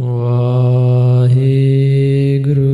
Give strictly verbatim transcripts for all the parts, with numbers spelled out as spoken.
ਵਾਹਿਗੁਰੂ।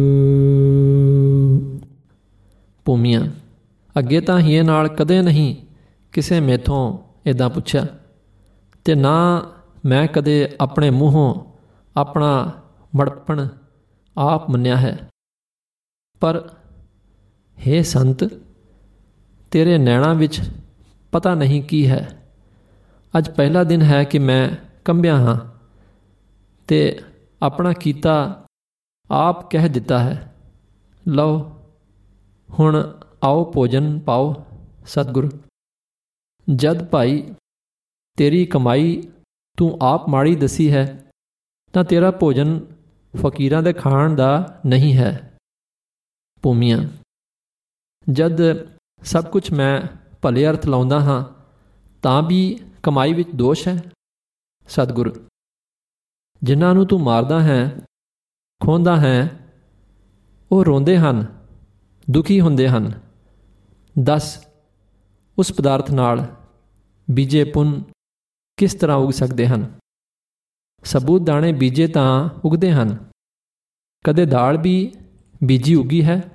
ਭੂਮੀਆਂ। ਅੱਗੇ ਤਾਂ ਹੀਏ ਨਾਲ ਕਦੇ ਨਹੀਂ ਕਿਸੇ ਮੇਥੋਂ ਇੱਦਾਂ ਪੁੱਛਿਆ, ਅਤੇ ਨਾ ਮੈਂ ਕਦੇ ਆਪਣੇ ਮੂੰਹੋਂ ਆਪਣਾ ਮੜਪਣ ਆਪ ਮੰਨਿਆ ਹੈ। ਪਰ ਹੇ ਸੰਤ, ਤੇਰੇ ਨੈਣਾਂ ਵਿੱਚ ਪਤਾ ਨਹੀਂ ਕੀ ਹੈ। ਅੱਜ ਪਹਿਲਾ ਦਿਨ ਹੈ ਕਿ ਮੈਂ ਕੰਬਿਆ ਹਾਂ ਅਤੇ ਆਪਣਾ ਕੀਤਾ ਆਪ ਕਹਿ ਦਿੱਤਾ ਹੈ। ਲਓ ਹੁਣ ਆਓ ਭੋਜਨ ਪਾਓ। ਸਤਿਗੁਰ। ਜਦ ਭਾਈ ਤੇਰੀ ਕਮਾਈ ਤੂੰ ਆਪ ਮਾੜੀ ਦੱਸੀ ਹੈ, ਤਾਂ ਤੇਰਾ ਭੋਜਨ ਫਕੀਰਾਂ ਦੇ ਖਾਣ ਦਾ ਨਹੀਂ ਹੈ। ਭੂਮੀਆਂ। ਜਦ ਸਭ ਕੁਝ ਮੈਂ ਭਲੇ ਅਰਥ ਲਾਉਂਦਾ ਹਾਂ, ਤਾਂ ਵੀ ਕਮਾਈ ਵਿੱਚ ਦੋਸ਼ ਹੈ। ਸਤਿਗੁਰ। ਜਿਨ੍ਹਾਂ ਨੂੰ ਤੂੰ ਮਾਰਦਾ ਹੈ, ਖੋਹਦਾ ਹੈ, ਉਹ ਰੋਂਦੇ ਹਨ, ਦੁਖੀ ਹੁੰਦੇ ਹਨ। ਦੱਸ, ਉਸ ਪਦਾਰਥ ਨਾਲ ਬੀਜੇ ਪੁੰਨ ਕਿਸ ਤਰ੍ਹਾਂ ਉਗ ਸਕਦੇ ਹਨ? ਸਬੂਤ ਦਾਣੇ ਬੀਜੇ ਤਾਂ ਉਗਦੇ ਹਨ। ਕਦੇ ਦਾਲ ਵੀ ਬੀਜੀ ਉੱਗੀ ਹੈ?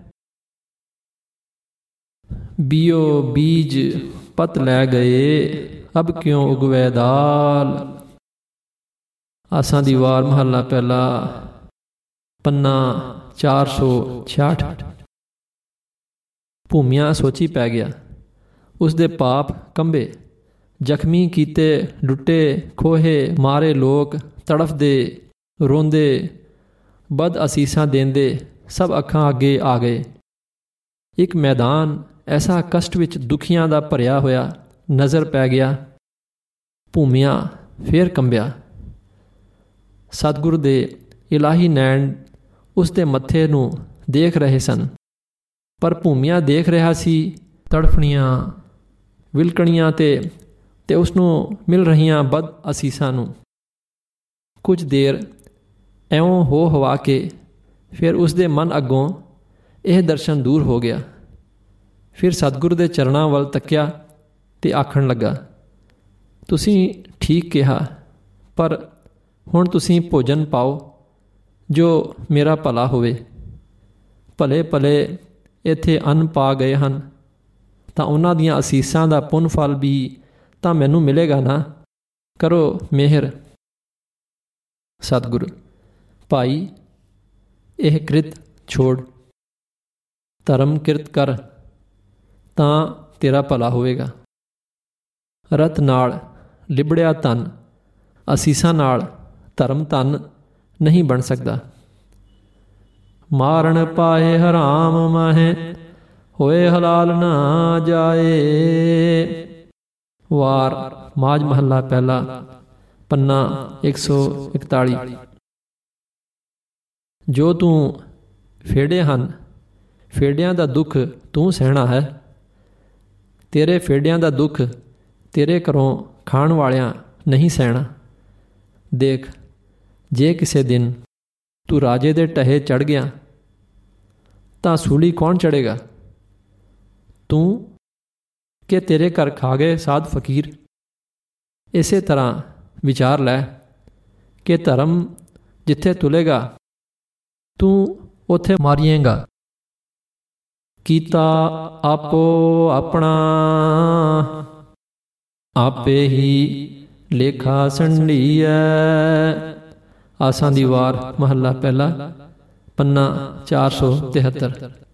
ਬੀਓ ਬੀਜ ਪਤ ਲੈ ਗਏ, ਅਬ ਕਿਉਂ ਉਗਵੈ ਦਾਲ। ਆਸਾਂ ਦੀ ਵਾਰ ਮਹੱਲਾ ਪਹਿਲਾ, ਪੰਨਾ ਚਾਰ ਸੌ ਛਿਆਹਠ। ਭੂਮੀਆਂ ਸੋਚੀ ਪੈ ਗਿਆ। ਉਸ ਦੇ ਪਾਪ ਕੰਬੇ, ਜ਼ਖਮੀ ਕੀਤੇ, ਲੁੱਟੇ ਖੋਹੇ ਮਾਰੇ ਲੋਕ ਤੜਫਦੇ ਰੋਂਦੇ ਬਦ ਅਸੀਸਾਂ ਦੇਂਦੇ ਸਭ ਅੱਖਾਂ ਅੱਗੇ ਆ ਗਏ। ਇੱਕ ਮੈਦਾਨ ਐਸਾ ਕਸ਼ਟ ਵਿੱਚ ਦੁਖੀਆਂ ਦਾ ਭਰਿਆ ਹੋਇਆ ਨਜ਼ਰ ਪੈ ਗਿਆ। ਭੂਮੀਆਂ ਫੇਰ ਕੰਬਿਆ। ਸਤਿਗੁਰ ਦੇ ਇਲਾਹੀ ਨੈਣ ਉਸ ਦੇ ਮੱਥੇ ਨੂੰ ਦੇਖ ਰਹੇ ਸਨ, ਪਰ ਭੂਮੀਆਂ ਦੇਖ ਰਿਹਾ ਸੀ ਤੜਫਣੀਆਂ ਵਿਲਕਣੀਆਂ ਤੇ ਤੇ ਉਸ ਨੂੰ ਮਿਲ ਰਹੀਆਂ ਬਦ ਅਸੀਸਾਂ ਨੂੰ। ਕੁਝ ਦੇਰ ਇਉਂ ਹੋ ਹਵਾ ਕੇ ਫਿਰ ਉਸ ਦੇ ਮਨ ਅੱਗੋਂ ਇਹ ਦਰਸ਼ਨ ਦੂਰ ਹੋ ਗਿਆ। ਫਿਰ ਸਤਿਗੁਰ ਦੇ ਚਰਨਾਂ ਵੱਲ ਤੱਕਿਆ ਅਤੇ ਆਖਣ ਲੱਗਾ, ਤੁਸੀਂ ਠੀਕ ਕਿਹਾ, ਪਰ ਹੁਣ ਤੁਸੀਂ ਭੋਜਨ ਪਾਓ ਜੋ ਮੇਰਾ ਭਲਾ ਹੋਵੇ। ਭਲੇ ਭਲੇ ਇੱਥੇ ਅੰਨ ਪਾ ਗਏ ਹਨ, ਤਾਂ ਉਹਨਾਂ ਦੀਆਂ ਅਸੀਸਾਂ ਦਾ ਪੁੰਨ ਫਲ ਵੀ ਤਾਂ ਮੈਨੂੰ ਮਿਲੇਗਾ ਨਾ। ਕਰੋ ਮਿਹਰ। ਸਤਿਗੁਰ। ਭਾਈ, ਇਹ ਕ੍ਰਿਤ ਛੋੜ, ਧਰਮ ਕਿਰਤ ਕਰ, ਤਾਂ ਤੇਰਾ ਭਲਾ ਹੋਵੇਗਾ। ਰਤ ਨਾਲ ਲਿਬੜਿਆ ਧਨ ਅਸੀਸਾਂ ਨਾਲ ਧਰਮ ਧਨ ਨਹੀਂ ਬਣ ਸਕਦਾ। ਮਾਰਨ ਪਾਏ ਹਰਾਮ ਮਾਹੇ, ਹੋਏ ਹਲਾਲ ਨਾ ਜਾਏ। ਵਾਰ ਮਾਝ ਮਹੱਲਾ ਪਹਿਲਾ, ਪੰਨਾ ਇੱਕ ਸੌ ਇਕਤਾਲੀ। ਜੋ ਤੂੰ ਫੇੜੇ ਹਨ, ਫੇੜਿਆਂ ਦਾ ਦੁੱਖ ਤੂੰ ਸਹਿਣਾ ਹੈ। ਤੇਰੇ ਫੇੜਿਆਂ ਦਾ ਦੁੱਖ ਤੇਰੇ ਘਰੋਂ ਖਾਣ ਵਾਲਿਆਂ ਨਹੀਂ ਸਹਿਣਾ। ਦੇਖ, ਜੇ ਕਿਸੇ ਦਿਨ ਤੂੰ ਰਾਜੇ ਦੇ ਢਹੇ ਚੜ੍ਹ ਗਿਆ, ਤਾਂ ਸੂਲੀ ਕੌਣ ਚੜ੍ਹੇਗਾ? ਤੂੰ ਕਿ ਤੇਰੇ ਘਰ ਖਾ ਗਏ ਸਾਧ ਫਕੀਰ? ਇਸੇ ਤਰ੍ਹਾਂ ਵਿਚਾਰ ਲੈ ਕਿ ਧਰਮ ਜਿੱਥੇ ਤੁਲੇਗਾ ਤੂੰ ਉੱਥੇ ਮਾਰੀਏਗਾ। ਕੀਤਾ ਆਪੋ ਆਪਣਾ, ਆਪੇ ਹੀ ਲੇਖਾ ਸੰਢੀਐ। ਆਸਾਂ ਦੀ ਵਾਰ ਮਹੱਲਾ ਪਹਿਲਾ, ਪੰਨਾ ਚਾਰ ਸੌ ਤਿਹੱਤਰ।